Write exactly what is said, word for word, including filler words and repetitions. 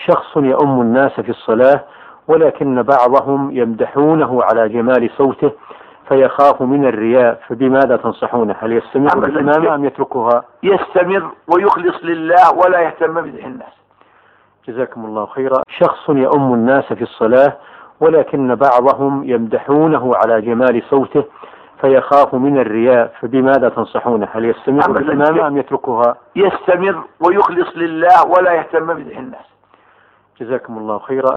شخص يؤم الناس في الصلاة، ولكن بعضهم يمدحونه على جمال صوته فيخاف من الرياء، فبماذا تنصحونه؟ هل يستمر بالإمامة أم يتركها؟ يستمر ويخلص لله ولا يهتم بمدح الناس. جزاكم الله خيرا. شخص يؤم الناس في الصلاة، ولكن بعضهم يمدحونه على جمال صوته فيخاف من الرياء، فبماذا تنصحونه؟ هل يستمر بالإمامة أم يتركها؟ يستمر ويخلص لله ولا يهتم بمدح الناس. جزاكم الله خيرا.